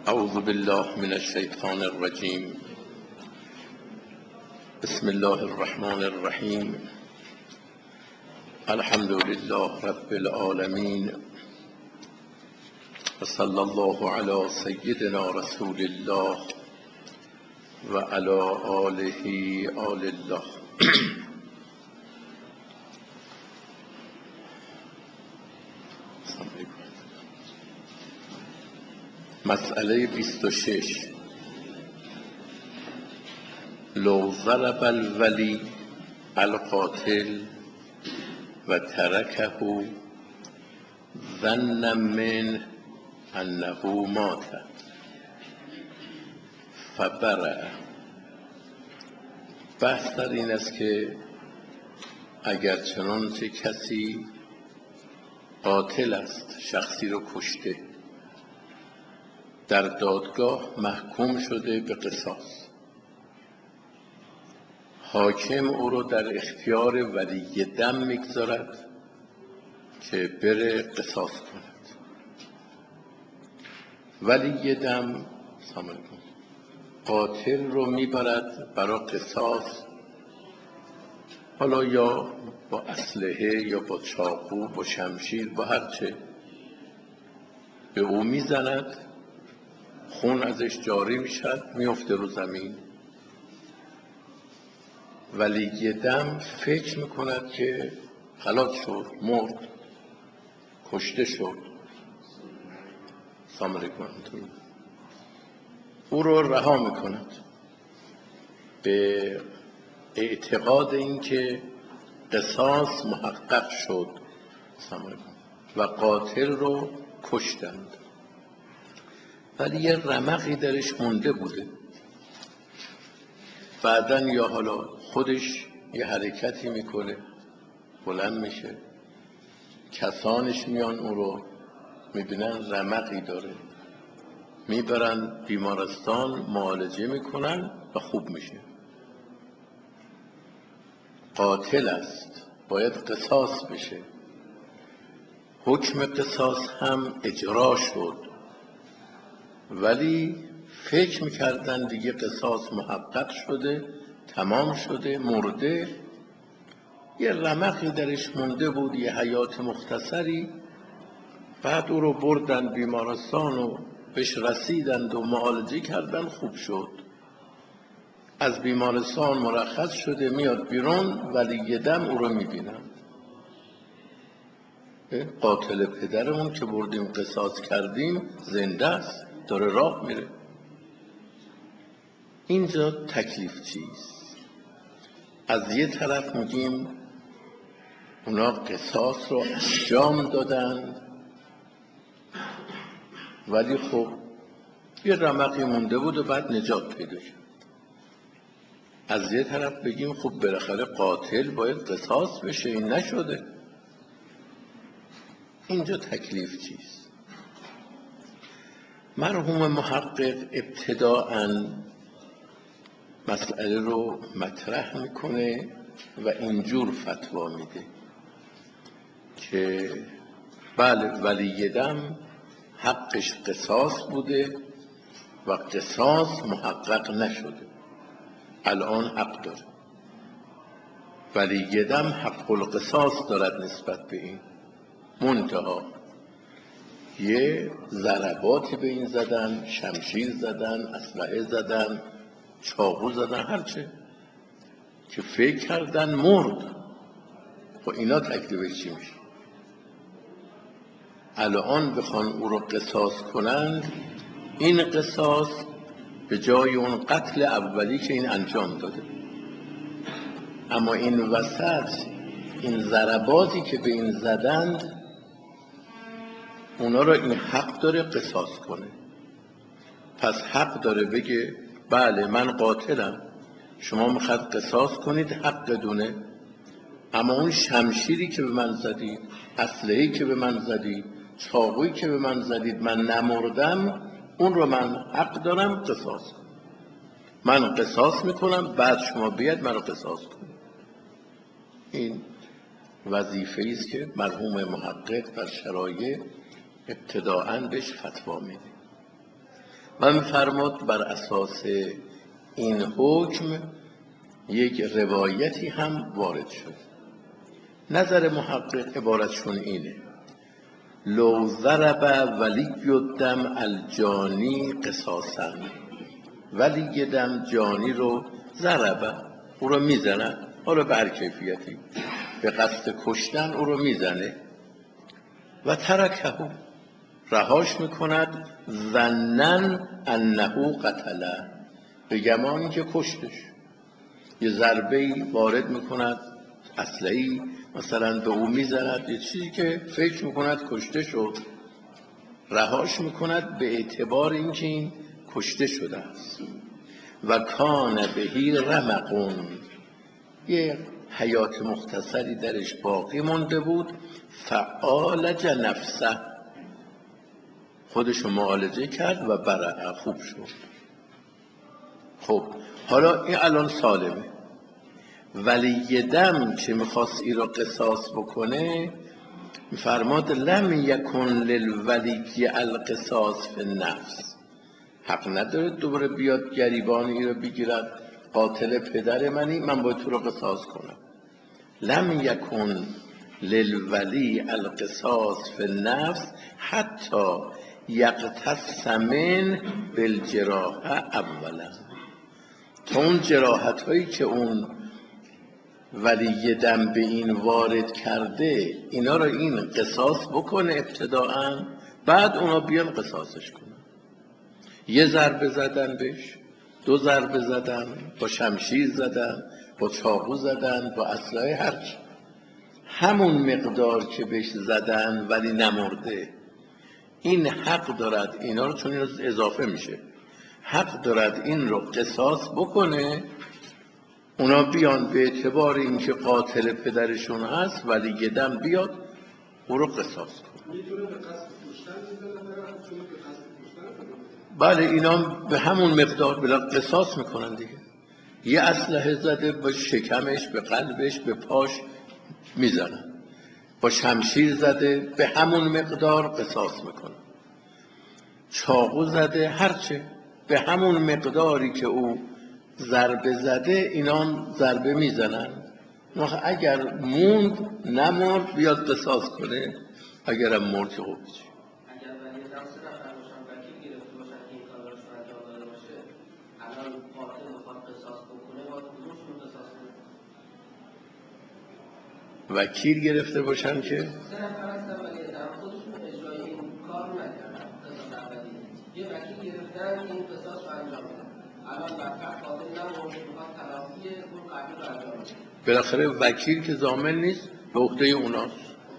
اعوذ بالله من الشیطان الرجیم. بسم الله الرحمن الرحیم. الحمد لله رب العالمین و صلی الله علی سیدنا رسول الله و علی آله آل الله. مسئله 26. لو ضرب الولی القاتل و ترکه ظن منه انه مات فبرأ. بحث در این است که اگر چنانچه کسی قاتل است، شخصی رو کشته، در دادگاه محکوم شده به قصاص، حاکم او رو در اختیار ولی دم میگذارد که بره قصاص کند. ولی دم قاتل رو میبرد برای قصاص، حالا یا با اسلحه یا با چاقو، با شمشیر، با هرچه، به او میزند، خون ازش جاری میشد، میفته رو زمین. ولی دم فکر میکند که خلاص شد، مرد، کشته شد. سلام علیکم. او رو رها میکند به اعتقاد اینکه قصاص محقق شد و قاتل رو کشتند. ولی یه رمقی درش مونده بوده. بعدن یا حالا خودش یه حرکتی میکنه، بلند میشه، کسانش میان او رو میبینن رمقی داره، میبرن بیمارستان، معالجه میکنن و خوب میشه. قاتل است، باید قصاص بشه. حکم قصاص هم اجرا شد، ولی فکر میکردن دیگه قصاص محقق شده، تمام شده، مرده. یه رمقی درش مونده بود، یه حیات مختصری. بعد او رو بردن بیمارستان و بهش رسیدند و معالجه کردن، خوب شد. از بیمارستان مرخص شده، میاد بیرون، ولی دم او رو میبینن. قاتل پدرمون که بردیم قصاص کردیم زنده است، داره راه میره. اینجا تکلیف چیست؟ از یه طرف میگیم اونا قصاص رو انجام دادن، ولی خب یه رمقی مونده بود و بعد نجات پیدا شد. از یه طرف بگیم خب بالاخره قاتل باید قصاص بشه، این نشده. اینجا تکلیف چیست؟ مرحوم محقق ابتداءً مسئله رو مطرح میکنه و اینجور فتوا میده که بله، ولی دم حقش قصاص بوده و قصاص محقق نشده، الان حق داره. ولی دم حق القصاص دارد نسبت به این. منتها یه ضرباتی به این زدن، شمشیر زدن، اسلحه زدن، چاقو زدن، هرچه که فکر کردن مرد. خب اینا تکلیفش چی میشه؟ الان بخوان او رو قصاص کنند، این قصاص به جای اون قتل اولی که این انجام داده. اما این وسط این ضرباتی که به این زدند، اونا رو این حق داره قصاص کنه. پس حق داره بگه بله من قاتلم، شما میخواد قصاص کنید، حق دونه. اما اون شمشیری که به من زدید، اسلحه‌ای که به من زدید، چاقویی که به من زدید، من نمردم، اون رو من حق دارم قصاص کنم. من قصاص میکنم، بعد شما بیاد من رو قصاص کنید. این وظیفه‌ای است که مرحوم محقق در شرایع ابتداءً بهش فتوا میده. و می‌فرماد بر اساس این حکم یک روایتی هم وارد شد. نظر محقق عبارتشون اینه: لو ضرب ولی الدم الجانی قصاصا، ولی دم جانی رو ضربه، او رو میزنه، حالا به هر کیفیتی، به قصد کشتن او رو میزنه، و ترکه، رهاش میکند، ظنن انه قتله، به گمانی که کشتش. یه ضربه‌ای وارد میکند، اسلحه‌ای مثلا به او میزند، یه چیزی که فکر میکند کشته شد، رهاش میکند به اعتبار اینکه این کشته شده است. و کان بهی رمقون، یه حیات مختصری درش باقی مانده بود، فعالج نفسه، خودشو معالجه کرد و برع، خوب شد. خب حالا این الان سالمه. ولی دم که میخواست این را قصاص بکنه، فرماد لم یکن للولی القصاص فی النفس، حق نداره دوباره بیاد گریبان این را بگیرد، قاتل پدر منی، من باید تو را قصاص کنم. لم یکن للولی القصاص فی النفس حتی یقتص من بالجراحه اولا، تا اون جراحت هایی که اون ولی دم به این وارد کرده اینا رو این قصاص بکنه ابتداءً، بعد اونا بیان قصاصش کنن. یه ضربه زدن بهش، 2 ضربه زدن، با شمشیر زدن، با چاقو زدن، با اسلحه، هرچی، همون مقدار که بهش زدن ولی نمرده، این حق دارد اینا رو، چون اینا اضافه میشه، حق دارد این رو قصاص بکنه. اونا بیان به اعتبار اینکه قاتل پدرشون هست، ولی دم بیاد او رو قصاص کنه. بله اینا به همون مقدار بلا قصاص میکنن دیگه. یه اسلحه زده، با شکمش، به قلبش، به پاش میزنن، با شمشیر زده، به همون مقدار قصاص میکنن، چاقو زده، هرچه به همون مقداری که او ضربه زده اینا ضربه میزنن. اگر موند نمرد بیاد قصاص کنه، اگرم مرد که خوب بشه. اگر ولی دم 3 نفر باشن وکیل گرفته باشن که این کار رو انجام داده باشه، الان قاتل میخواد قصاص بکنه، باید کدومشون قصاص کنه؟ وکیل گرفته باشن که 3 نفر هستن ولی دم خودشون اجرای این کار نکردن، قصاص اولیه، یه وکیل گرفتن که این قصاص رو انجام بده، الان بدبخت قاتل نمرد، میخواد تلافی اون قبلی رو انجام بده. بالاخره وکیل که ضامن نیست، به عهده اوناست.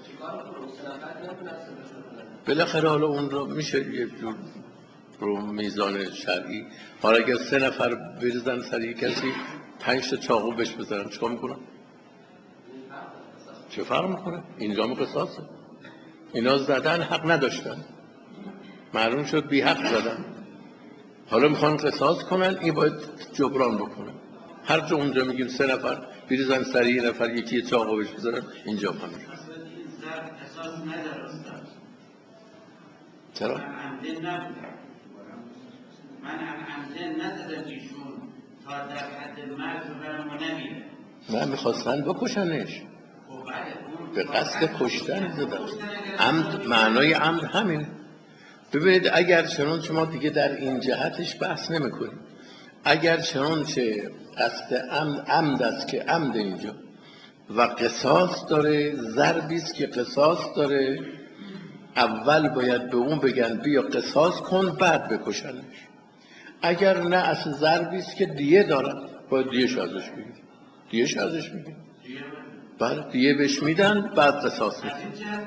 بالاخره حالا اون رو میشه یه جور رو میزان شرعی، حالا اگر 3 نفر بریزن سر یک کسی 5 تا چاقو بهش بزنن چیکار میکنن؟ چه فرق میکنه؟ اینجا قصاصه. اینا زدن، حق نداشتن، معلوم شد بی حق زدن، حالا میخوان قصاص کنن، این باید جبران بکنن. هر جا اونجا میگیم 3 نفر بریزن سر یک نفر یکی چاقو بهش بزنن، اینجا هم همین. قصاص نداره استاد. چرا؟ من عمدن نزدم ایشون تا در حد مرز برم و نمیره. نه میخواستن بکشنش، به قصد کشتن زدن. عمد، معنای عمد همینه. ببینید اگر چنانچه ما دیگه در این جهتش بحث نمی کنیم، اگر چنانچه قصد عمد است که عمد اینجا و قصاص داره، ضربی است که قصاص داره، اول باید به اون بگن بیا قصاص کن بعد بکشنش. اگر نه اصل ضربی است که دیه دارن، باید دیهش ازش بگیر، دیهش ازش میگیر، بله دیه بهش میدن بعد قصاص میدن.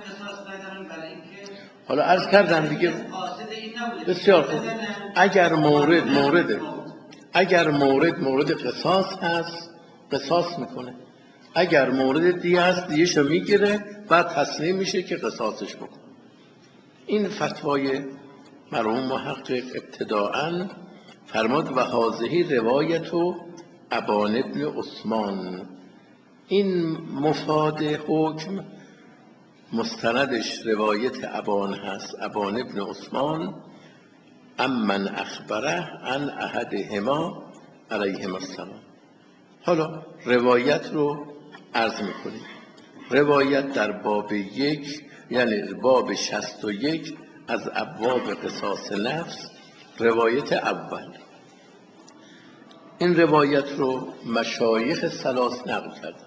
حالا عرض کردم دیگه بسیار خوب، اگر مورد قصاص هست قصاص میکنه، اگر مورد دیه هست دیهشو میگیره، بعد تصمیم میشه که قصاصش بکنه. این فتوای مرحوم محقق ابتداءً فرماد و هذه روایت ابان ابن عثمان، این مفاد حکم مستندش روایت ابان هست، ابان ابن عثمان امن اخبره عن احدهما علیهما السلام. حالا روایت رو عرض میکنیم. روایت در باب 1 یعنی باب 61 از ابواب قصاص نفس، روایت اول. این روایت رو مشایخ ثلاث نقل کردن.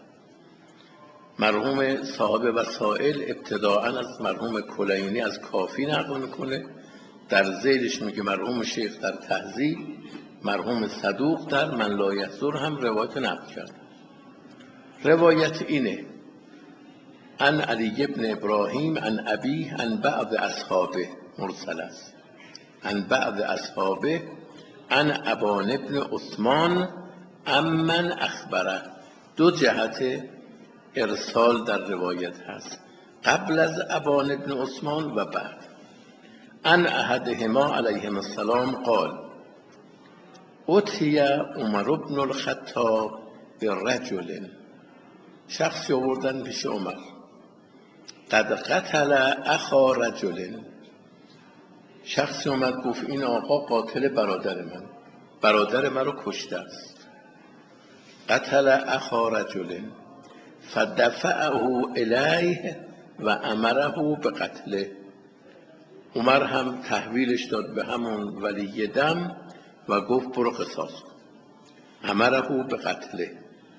مرحوم صاحب وسائل ابتداءً از مرحوم کلینی از کافی نقل میکنه، در ذیلش میگه مرحوم شیخ در تهذیب، مرحوم صدوق در من لا یحضر هم روایت نقل کرد. روایت اینه: عن علی بن ابراهیم عن ابیه عن بعض اصحابه، مرسل است، عن بعض اصحابه عن ابان بن عثمان امن اخبره. دو جهت ارسال در روایت هست، قبل از ابان بن عثمان و بعد. عن احدهما علیهما السلام قال اتی عمر بن الخطاب برجل، شخصی آوردن پیش عمر، قد قتل اخا رجل، شخصی اومد گفت این آقا قاتل برادر من رو کشته است. قتل اخا رجل فدفعه الیه و امره بقتله. عمر هم تحویلش داد به همون ولی دم و گفت برو قصاص کن. امره بقتله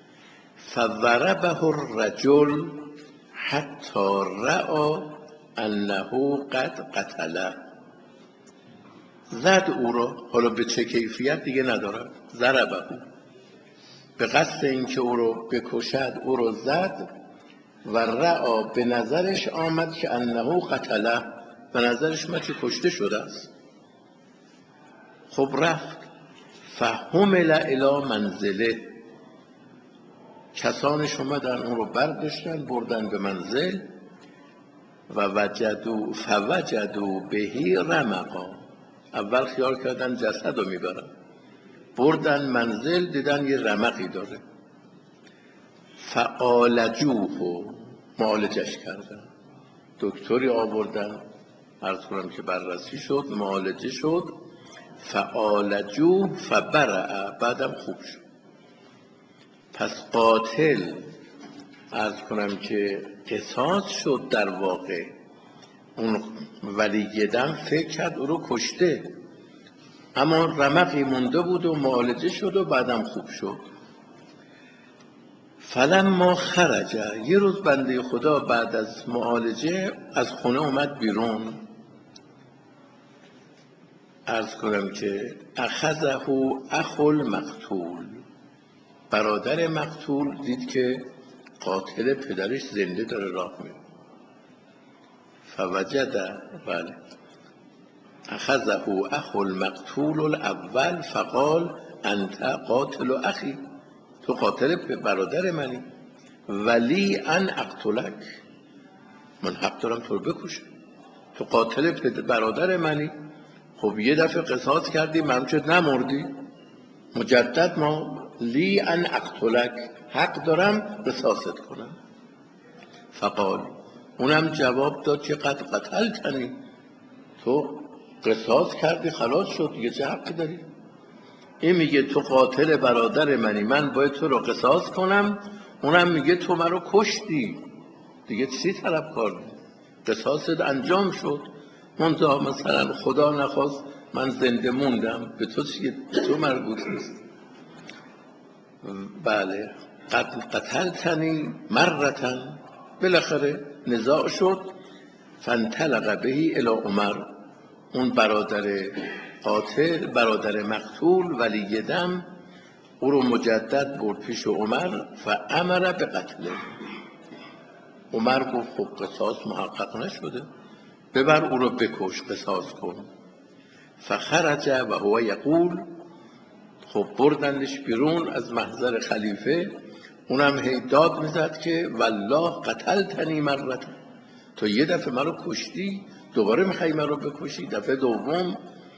فضربه الرجل حتی رأى انه قد قتله. زد او را، حالا به چه کیفیت دیگه ندارم، ضربه، به قصد اینکه او رو بکشد او رو زد، و رأى به نظرش آمد که انه قتله، به نظرش ما که کشته شده است. خب رفت، فحمل الی منزله، کسانش اومدن اون رو برداشتن بردن به منزل، و فوجدوا بهی رمقا، اول خیال کردن جسد رو میبرن، بردن منزل دیدن یه رمقی داره، فعالجوه، معالجش کردن، دکتری آوردن، عرض کنم که بررسی شد، معالجه شد، فعالجوه فبرع، بعدم خوب شد. پس قاتل عرض کنم که قصاص شد در واقع. اون ولی دم فکر کرد او رو کشته، اما رمقی مونده بود و معالجه شد و بعدم خوب شد. فلما خرج، یه روز بنده خدا بعد از معالجه از خونه اومد بیرون، عرض کنم که اخذه اخو المقتول، برادر مقتول دید که قاتل پدرش زنده داره راه میره، فوجد، بله، اخذه اخو المقتول الاول فقال انت قاتل اخی، تو قاتل برادر منی، ولی ان اقتلک، من حق دارم تو رو بکشم، تو قاتل برادر منی. خب یه دفعه قصاص کردی ممچت نمردی، مجدد ما لی ان اقتلک، حق دارم قصاصت کنم. فقال، اونم جواب داد که قد قتلتنی، تو قصاص کردی خلاص شد دیگه، چه حقی داری؟ این میگه تو قاتل برادر منی، من باید تو رو قصاص کنم، اونم میگه تو من رو کشتی، دیگه چی طلبکار؟ قصاصت انجام شد، منتها مثلا خدا نخواست من زنده موندم، به تو چیه؟ تو مربوط نیست. بله، قتلتنی مرتن، بالاخره نزاع شد، فانطلق بهی الی عمر، اون برادر قاتل، برادر مقتول ولی دم، او رو مجدد برد پیش عمر، فامر به قتله. عمر گفت خب قصاص محقق نشده، ببر او رو بکش، قصاص کن. فخرج و هو یقول، خب بردندش بیرون از محضر خلیفه، اونم هی داد میزد که والله قتلتنی مرت، تو یه دفعه من رو کشتی، دوباره میخوای من رو بکشی، دفعه دوم.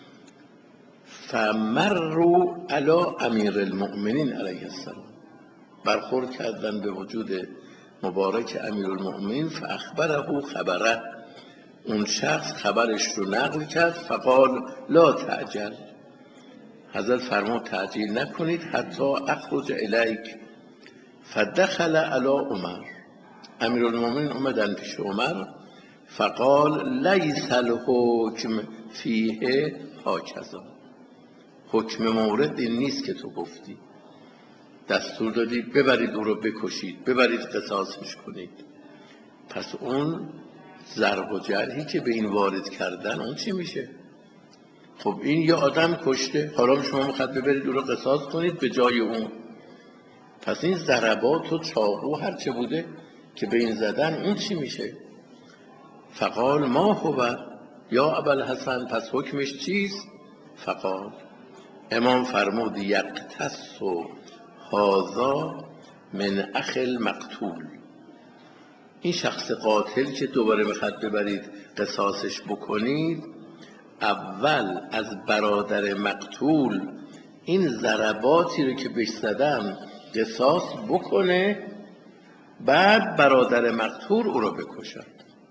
فمروا علی امیر المؤمنین علیه السلام، برخورد کردن به وجود مبارک امیر المؤمنین، فاخبره خبره، اون شخص خبرش رو نقل کرد. فقال لا تعجل، حضرت فرمود تعجیل نکنید حتی اخرج الیک. فدخل علی عمر، امیرالمومنین اومدن پیش عمر. فقال لیس الحکم فیه هکذا، حکم مورد این نیست که تو گفتی، دستور دادی ببرید او رو بکشید، ببرید قصاصش کنید. پس اون ضرب و جرحی که به این وارد کردن اون چی میشه؟ خب این یه آدم کشته، حالا شما میخواد ببرید او رو قصاص کنید به جای اون. پس این ضربات و چاقو هر چه بوده که به این زدن اون چی میشه؟ فقال ما هو یا ابوالحسن، پس حکمش چیست؟ فقال، امام فرمود یقتص هذا من اخ المقتول، این شخص قاتل که دوباره میخواد ببرید قصاصش بکنید، اول از برادر مقتول این ضرباتی رو که بهش زدن قصاص بکنه، بعد برادر مقتول او رو بکشد.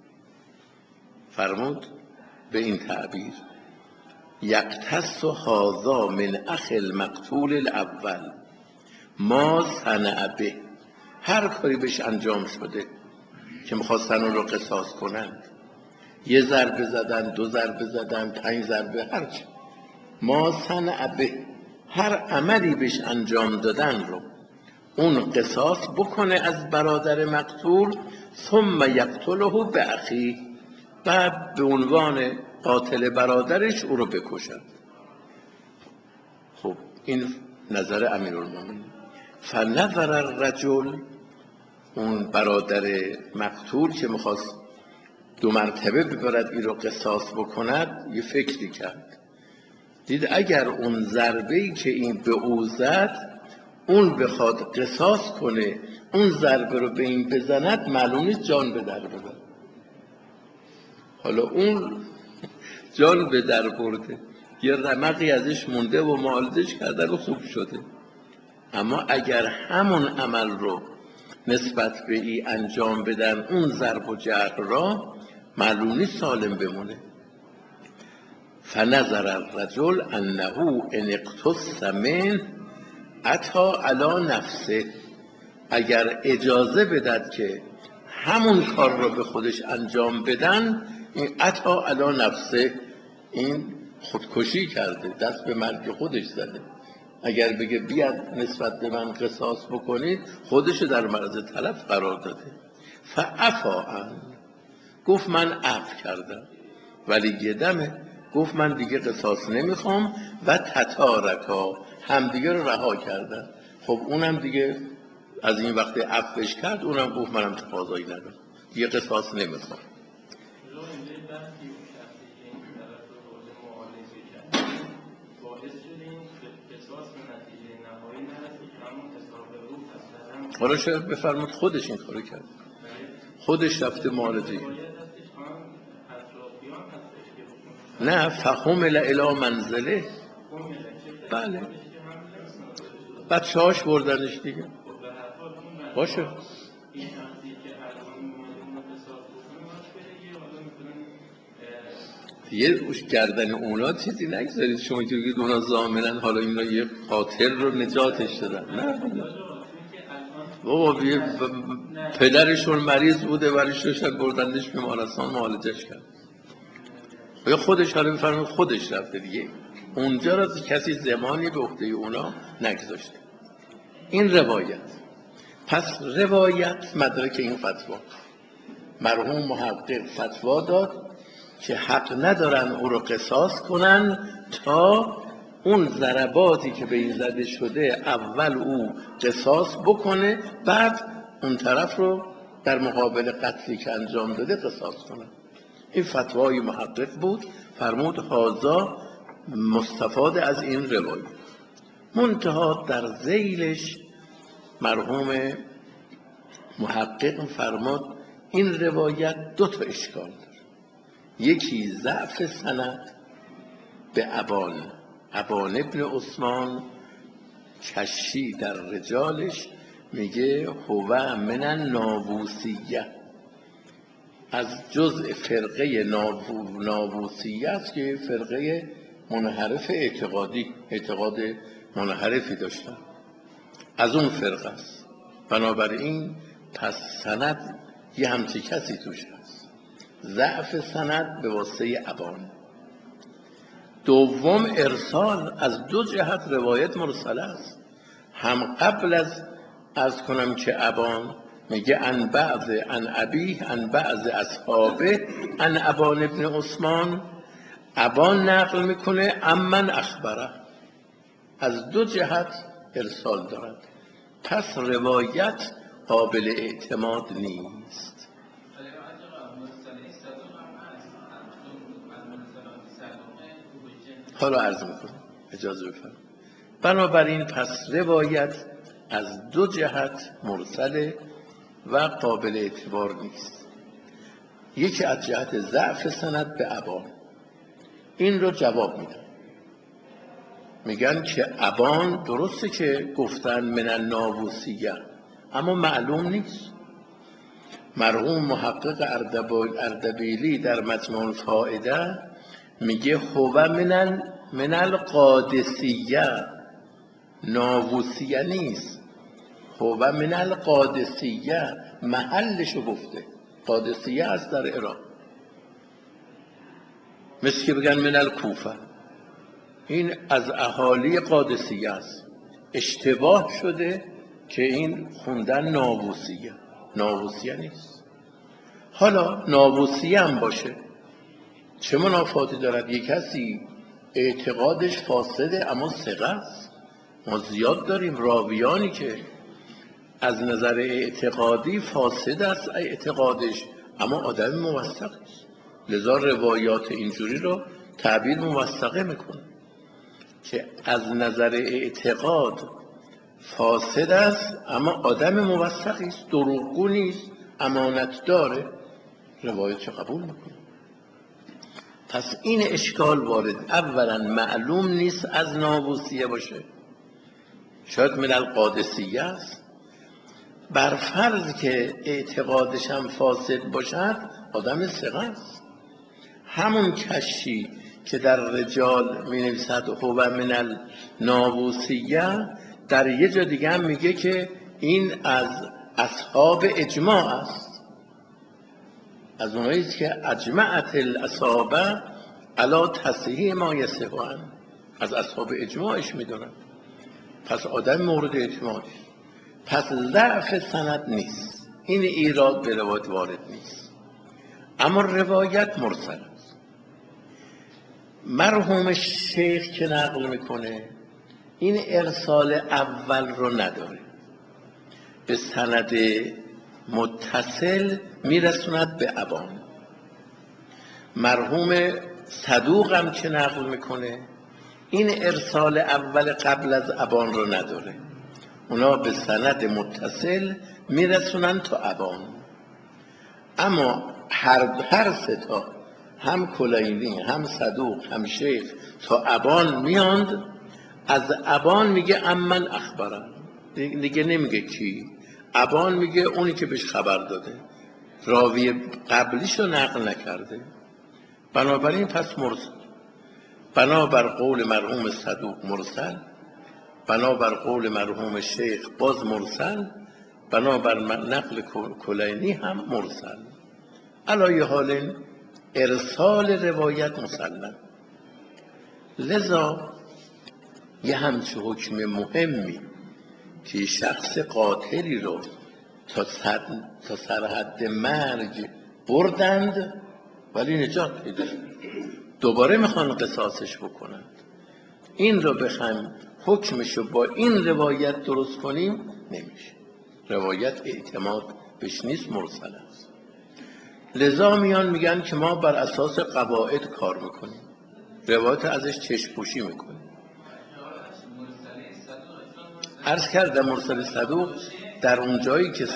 فرمود به این تعبیر یقتص هذا من اخ المقتول الاول ما صنع به، هر کاری بهش انجام شده که میخواستن اون رو قصاص کنند، یه ضربه زدن، 2 ضربه زدن، 5 ضربه، هرچی، ما صنع به، هر عملی بهش انجام دادن رو اون قصاص بکنه از برادر مقتول. ثم یقتله باخیه، بعد به عنوان قاتل برادرش او رو بکشد. خب این نظر امیرالمومنین. فنظر الرجل، اون برادر مقتول که میخواست 2 مرتبه ببرد این رو قصاص بکند، یه فکری کرد، دید اگر اون ضربه‌ای که این به او زد اون بخواد قصاص کنه، اون ضربه رو به این بزند، معلوم نیست جان به در ببره. حالا اون جان به در برده، یه رمقی ازش مونده و معالجش کردن و خوب شده، اما اگر همون عمل رو نسبت به این انجام بدن، اون ضرب و جرح را، معلوم نیست سالم بمونه. فنظر الرجل انه ان اقتص منه اتی علی نفسه، اگر اجازه بدد که همون کار را به خودش انجام بدن، این اتی علی نفسه، این خودکشی کرده، دست به مرگ خودش زده. اگر بگه بیاد نسبت به من قصاص بکنید، خودش در معرض تلف قرار داده. فعفا عنه، گفت من عفو کردم، ولی یه دمه گفت من دیگه قصاص نمیخوام، و تتارکا، همدیگه رو رها کردن. خب اونم دیگه از این وقت عفوش کرد، اونم گفت منم تقاضایی ندارم، دیگه قصاص نمیخوام. حالا شاید بفرمود خودش این کارو کرد، خودش رفته معالجه. نه، فحمل الی منزله، بله، بچه‌هاش بردنش دیگه. باشه، یه گردن اونا چیزی نگذارید شما که بگید اونا ضامنن حالا اینا یه قاتل رو نجاتش دادن. نه بابا، پدرشون مریض بوده، برش داشتن بردندش بیمارستان معالجش کرد، یا خودش حالا بفرمایید خودش رفته دیگه، اونجا را کسی زمانی به عهده اونا نگذاشته. این روایت. پس روایت مدرک این فتوا، مرحوم محقق فتوا داد که حق ندارن او رو قصاص کنن تا اون ضرباتی که به این زده شده اول او قصاص بکنه، بعد اون طرف رو در مقابل قتلی که انجام داده قصاص کنه. این فتوای محقق بود. فرمود هازا مستفاد از این روایت. منتها در ذیلش مرحوم محقق فرمود این روایت 2 اشکال داره. یکی ضعف سند به ابان ابن عثمان، کشی در رجالش میگه هو من النابوسیه، از جزء فرقه ناووسیه است که فرقه منحرف اعتقاد منحرفی داشتن، از اون فرقه است. بنابراین پس سند یه همچی کسی توش هست. ضعف سند به واسطه ابان. دوم ارسال، از دو جهت روایت مرسله است. هم قبل از کنم که ابان میگه ان بعض ان ابیه ان بعض اصحابه ان ابان ابن عثمان، ابان نقل میکنه امن اخبره، از دو جهت ارسال دارد، پس روایت قابل اعتماد نیست. حالا عرض میکنم، اجازه بفرمایید. بنابراین پس روایت از دو جهت مرسله و قابل اعتبار نیست. یکی از جهت ضعف سند به ابان. این رو جواب میدن، میگن که ابان درسته که گفتن من الناووسیه، اما معلوم نیست. مرحوم محقق اردبیلی در مجموع الفائده میگه هو من القادسیه، ناووسیه نیست، هو من القادسیه، محلشو گفته، قادسیه است در عراق، مثل که بگن من الکوفه، این از اهالی قادسیه است. اشتباه شده که این خوندن ناووسیه نیست. حالا ناووسیه هم باشه، چه منافاتی دارد؟ یک کسی اعتقادش فاسده اما ثقه است. ما زیاد داریم راویانی که از نظر اعتقادی فاسد است اعتقادش، اما آدم موثق است. لذا روایات اینجوری رو تعبیر موثقه میکنه که از نظر اعتقاد فاسد است اما آدم موثقی است، دروغگو نیست، امانت داره، روایت قبول میکنه. پس این اشکال وارد. اولا معلوم نیست از ناووسیه باشه، شاید من القادسیه است. بر فرض که اعتقادش هم فاسد باشد آدم ثقه است. همون کشی که در رجال می نویسد هو من الناووسیه، در یه جا دیگه هم میگه که این از اصحاب اجماع است، از اونایی که اجمعت الاصحابه علی تصحیح ما یصحون، از اصحاب اجماعش میدونن. پس آدم مورد اعتماد، پس ضعف سند نیست، این ایراد به روایت وارد نیست، اما روایت مرسل است. مرحوم شیخ که نقل میکنه این ارسال اول رو نداره، به سند متصل میرسوند به ابان. مرحوم صدوق هم که نقل میکنه این ارسال اول قبل از ابان رو نداره، اونا به سند متصل میرسونن تا ابان. اما هر سه تا، هم کلینی هم صدوق هم شیخ، تا ابان میاند. از ابان میگه امن اخبره، دیگه نمیگه کی، ابان میگه اونی که بهش خبر داده، راوی قبلیش رو نقل نکرده. بنابراین پس مرسل، بنابر قول مرحوم صدوق مرسل، بنابر قول مرحوم شیخ باز مرسل، بنابر نقل کلینی هم مرسل. علی حال ارسال روایت مسلم. لذا یه همچه حکم مهمی که شخص قاتلی رو تا سرحد مرگ بردند ولی نجات پیدا شد، دوباره میخوان قصاصش بکنند، این رو بخوایم حکمشو با این روایت درست کنیم نمیشه، روایت اعتماد بهش نیست، مرسل است. لذا میان میگن که ما بر اساس قواعد کار میکنیم، روایت ازش چشم‌پوشی میکنیم. عرض کردم مرسل صدوق در اون جایی که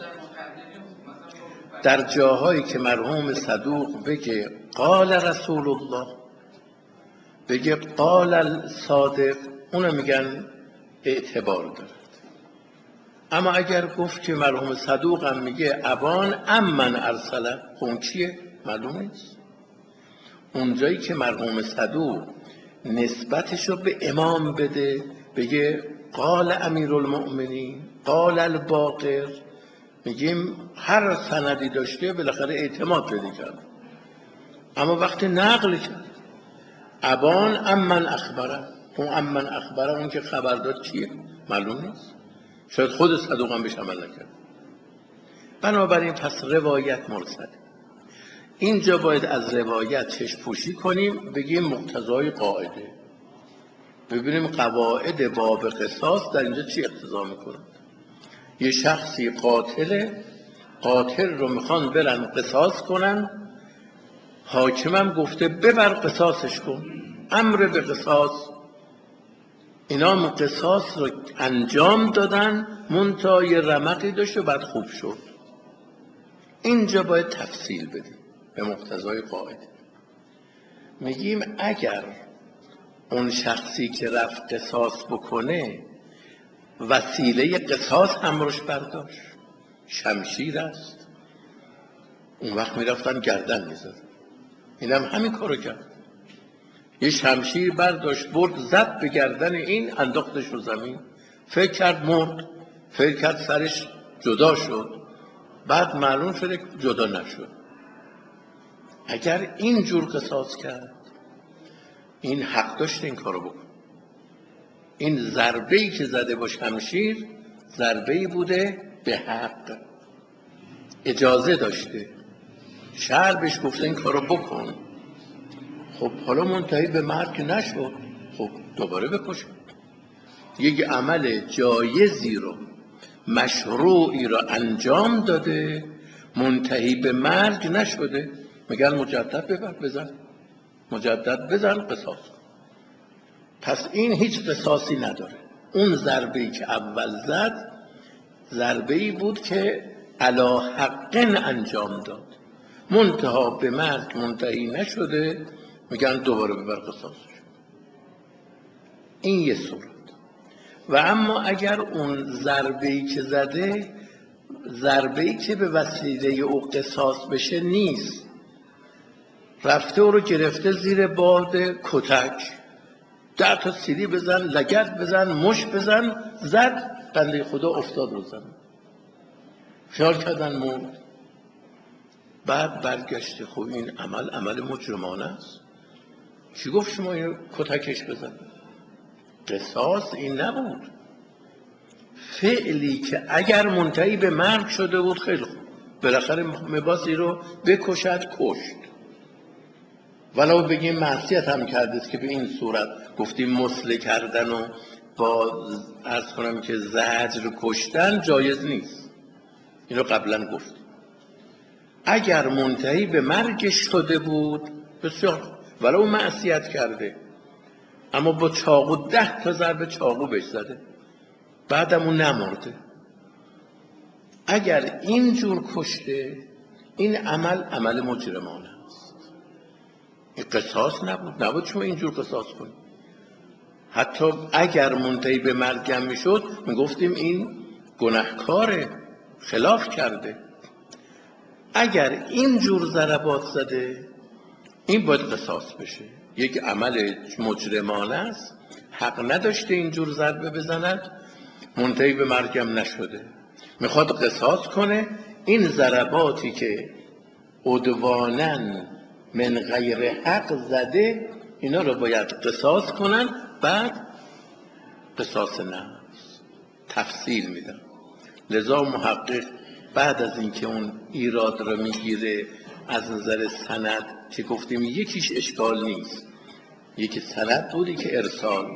در جاهایی که مرحوم صدوق بگه قال رسول الله، بگه قال الصادق، اونو میگن اعتبار دارد. اما اگر گفت که مرحوم صدوق هم میگه ابان من ارسله، اون کیه؟ معلوم نیست. اونجایی که مرحوم صدوق نسبتشو به امام بده، بگه قال امیرالمؤمنین قال الباقر، میگیم هر سندی داشته بالاخره اعتماد پیدا کرد. اما وقتی نقل کرد ابان من اخبره، اون من اخبره اون که خبر داد کیه؟ معلوم نیست. شاید خود صدوق هم بهش عمل نکرد. بنابراین پس روایت مرسله. اینجا باید از روایت چشم پوشی کنیم، بگیم مقتضای قاعده، ببینیم قواعد باب قصاص در اینجا چی اقتضا میکنه. یه شخصی قاتل رو میخوان برن قصاص کنن، حاکمم گفته ببر قصاصش کن، امر به قصاص. اینا قصاص رو انجام دادن، منتها یه رمقی داشت و بعد خوب شد. اینجا باید تفصیل بدیم به مقتضای قاعده. میگیم اگر اون شخصی که رفت قصاص بکنه وسیله قصاص همراش برداشت، شمشیر است، اون وقت میرفتن گردن میزد. اینم همین کارو کرد، یه شمشیر برداشت برد زد به گردن این، انداختش رو زمین، فکر کرد مرد، فکر کرد سرش جدا شد، بعد معلوم شده جدا نشد. اگر این جور قصاص کرد این حق داشت این کارو بکن. این ضربه‌ای که زده با شمشیر ضربه‌ای بوده به حق، اجازه داشته، شرع بهش گفته این کارو بکن. خب حالا منتهی به مرگ نشد، خب دوباره بکشن. یک عمل جایزی رو مشروعی رو انجام داده، منتهی به مرگ نشده، میگن مجدد بزن، مجدد بزن قصاص. پس این هیچ قصاصی نداره. اون ضربه‌ای که اول زد ضربه‌ای بود که علی حق انجام داد، منتها به مرگ منتهی نشده، میگن دوباره ببر قصاصش. این یه صورت. و اما اگر اون ضربه‌ای که زده ضربه‌ای که به وسیله او قصاص بشه نیست، رفته او رو گرفته زیر باد کتک، 10 تا سیلی بزن، لگد بزن، مش بزن، زد، بنده خدا افتاد رو زمین، خیال کردن مرد. بعد برگشته، خب این عمل مجرمانه است، چی گفت شما اینو کتکش بزن؟ قصاص این نبود. فعلی که اگر منتهی به مرگ شده بود خیلی خوب، بالاخره مباسی رو بکشد، کشت. ولو بگیم معصیت هم کرده که به این صورت گفتیم مسله کردن و با عرض کنم که زجر کشتن جایز نیست، اینو قبلا گفتیم. اگر منتهی به مرگ شده بود بسیار، ولو معصیت کرده، اما با چاقو 10 تا ضربه چاقو بهش زده، بعدم اون نمرده، اگر اینجور کشته این عمل مجرمانه است. این قصاص نبود شما اینجور قصاص کنید. حتی اگر منتهی به مرگ میشد میگفتیم این گناهکاره، خلاف کرده. اگر اینجور ضربات زده این باید قصاص بشه، یک عمل مجرمانه است، حق نداشته اینجور ضربه بزند، منتهی به مرگم نشده، میخواد قصاص کنه. این ضرباتی که عدوانن من غیر حق زده اینا رو باید قصاص کنن. بعد قصاص نفس تفصیل میدن. لذا محقق بعد از اینکه اون ایراد رو میگیره از نظر سند که گفتیم یکیش اشکال نیست، یکی سند بودی که ارسال،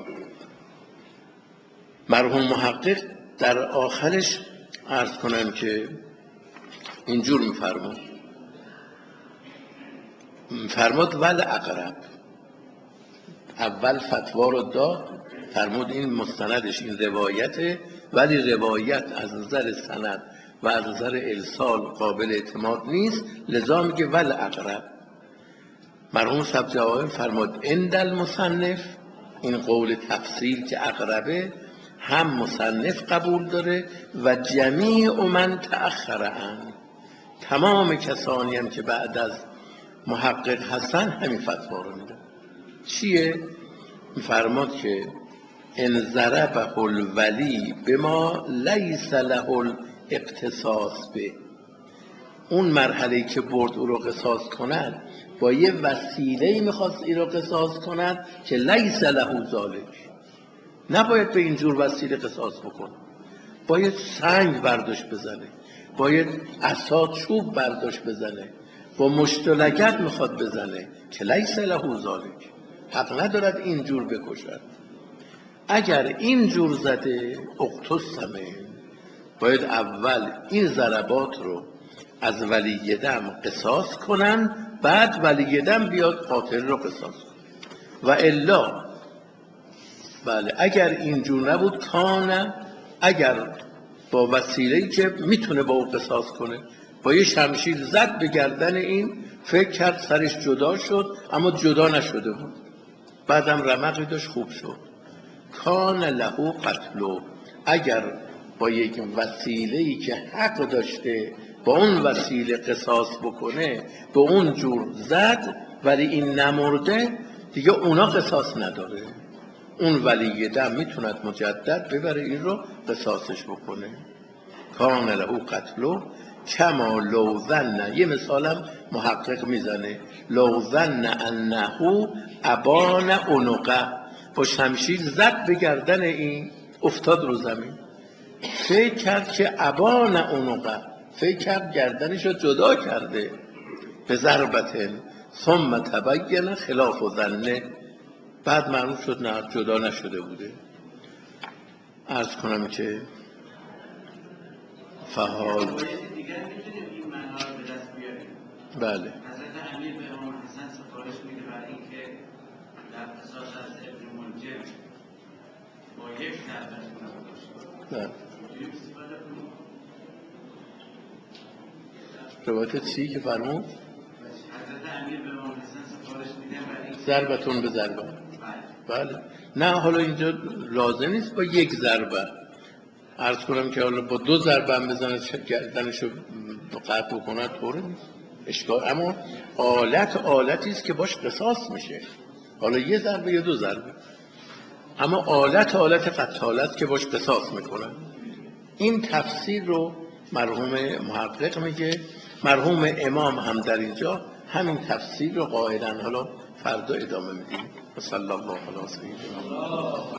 مرحوم محقق در آخرش عرض کنم که اینجور فرمود ول اقرب. اول فتوا رو داد، فرمود این مستندش این روایته، ولی روایت از نظر سند و از نظر ارسال قابل اعتماد نیست، لذا میگه ول اقرب. مرحوم سبزواری فرمود عند المصنف، این قول تفصیل که اقربه هم مصنف قبول داره و جمیع من تأخرن، تمام کسانی هم که بعد از محقق هستن همین فتوا رو میدن. چیه؟ میفرماد که ان ضربه الولی بما لیس له الاقتصاص به، اون مرحله‌ای که برد او رو قصاص کند با یه وسیله‌ای میخواست این رو قصاص کند که لیس له ذالک، نباید به اینجور وسیله قصاص بکنه، باید سنگ برداشت بزنه، باید عصا چوب برداشت بزنه، با مشت و لگد میخواد بزنه که لیس له ذالک، حق ندارد اینجور بکشد. اگر اینجور زده اقتصمه، باید اول این ضربات رو از ولی دم قصاص کنن، بعد ولی دم بیاد قاتل رو قصاص کنن. و الا بله اگر اینجور نبود کانه، اگر با وسیله‌ای که میتونه با او قصاص کنه، با یه شمشیر زد به گردن این، فکر کرد سرش جدا شد اما جدا نشده بود، بعدم رمقی داشت خوب شد، کان له قتلو، اگر با یک وسیله‌ای که حق داشته با اون وسیله قصاص بکنه به اون جور زد ولی این نمرده، دیگه اونا قصاص نداره، اون ولی دم میتوند مجدد ببره این رو قصاصش بکنه. کان له قتلو کما لو ظن، یه مثالم محقق میزنه، لو ظن انه ابان عنقه، با شمشیر زد به گردن این، افتاد رو زمین، فکر کرد که ابان عنقه، فکر کرد گردنش رو جدا کرده، به ضربتن ثم تبین خلاف ظنه، بعد معلوم شد نه جدا نشده بوده. عرض کنم که فحال دیگر میتونیم این معنا رو به دست بیاریم. بله حضرت امیر به امام حسن سفارش میده برای اینکه در قصاص از ابن منجم با یک ضربت کنه باشه. بله میتونیم استفاده کنیم. روایت چی که فرمود؟ حضرت امیر به امام حسن سفارش میده برای اینکه ضربتون به ضربه. بله. بله نه حالا اینجا لازم نیست با یک ضربه، عرض کنم که حالا با دو ضربه هم بزنه گردنشو قطع بکنه طوره نیست اشکال، اما آلتی است که باش قصاص میشه، حالا یه ضربه یا دو ضربه، اما آلت قتالت که باش قصاص میکنن. این تفسیر رو مرحوم محقق میگه، مرحوم امام هم در اینجا همین تفسیر رو قائلن. حالا فردا ادامه میدیم. صلی الله علیه و سیدنا